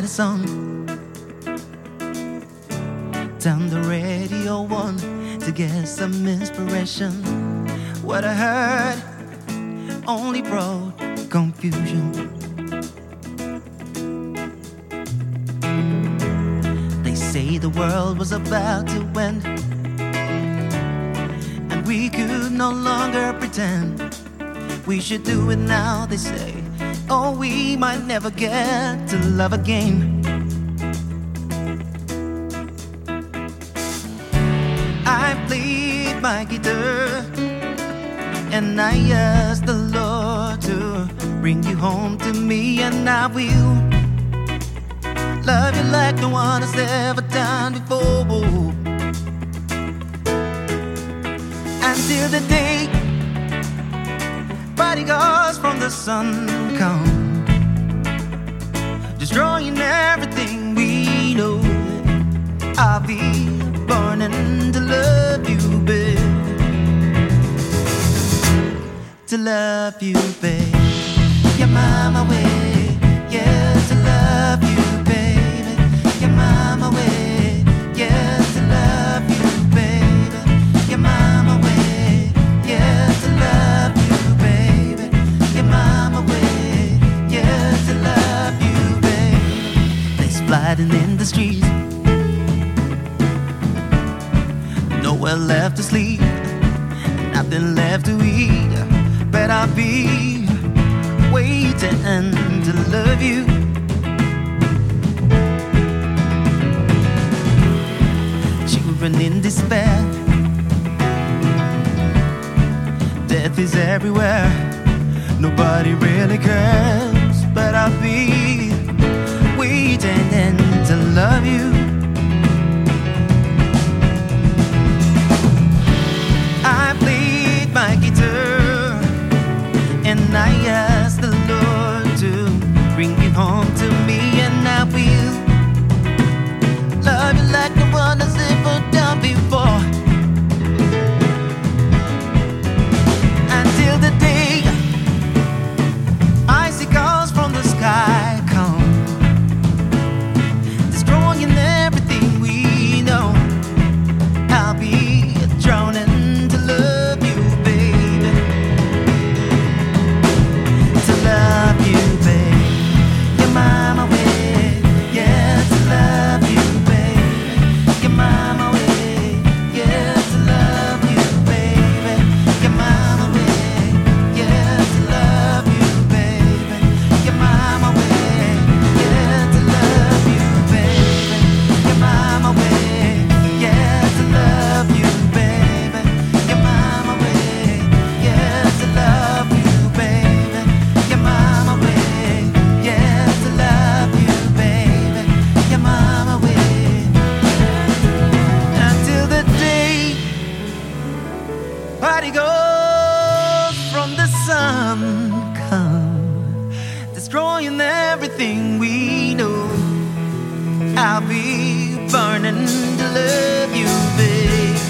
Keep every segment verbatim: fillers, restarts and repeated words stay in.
the song. Turn the radio on to get some inspiration. What I heard only brought confusion. They say the world was about to end, and we could no longer pretend. We should do it now, they say, or we might never get to love again. I played my guitar and I asked the Lord to bring you home to me, and I will love you like no one has ever done before, until the day bodyguards from the sun come, destroying everything we know. I'll be burning to love you, babe. To love you, babe. You're my way, yeah, to love you, baby. You're my way, yeah, to love you, baby. You're my way, yeah, to love you, baby. You're my way, yeah, to love you, baby. There's flooding in the streets, nowhere left to sleep, nothing left to eat, but I'll be waiting to love you. Children in despair, death is everywhere, nobody really cares, but I'll be waiting to love you. I played my guitar and I asked the Lord to bring you home to me, and I will love you like no one has ever done before, until the day icicles from the sky come, destroying everything we know. I'll be drowning to love you, baby. To love you, baby. You're my way, yeah, to love you, baby. You're my way, yeah, to love you, baby. You're my way, yeah, to love you, baby. You're my way, yeah, to love you, baby. You're my way, yeah, to love you, baby. You're my way, yeah, to love you, baby. You're my way, yeah, to love you, baby. You're my way, until the day party goes from the sun come, destroying everything we know. I'll be burning to love you, babe.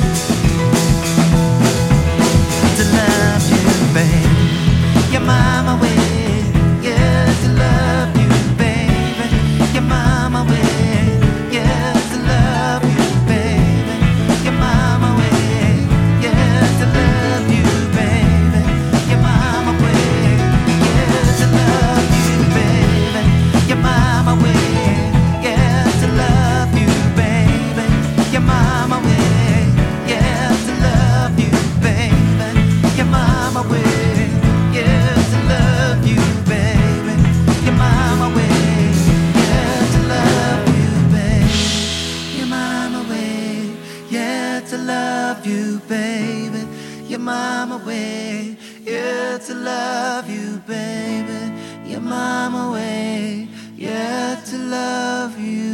To love you, babe. You're my way, yeah, to love you, baby. You're my way, yeah, to love you, baby. You're my way, yeah, to love you, baby. You're my way, yeah, to love you, baby. You're my way, yeah, to love you, baby. You're my way, yeah, to love you, baby. You're my way, yeah, to love you, baby. You're my way, yeah, to love you, baby. You're my way, yeah, to love you, baby. You're my way, yeah, to love you, baby. You're my way, yeah, to love you.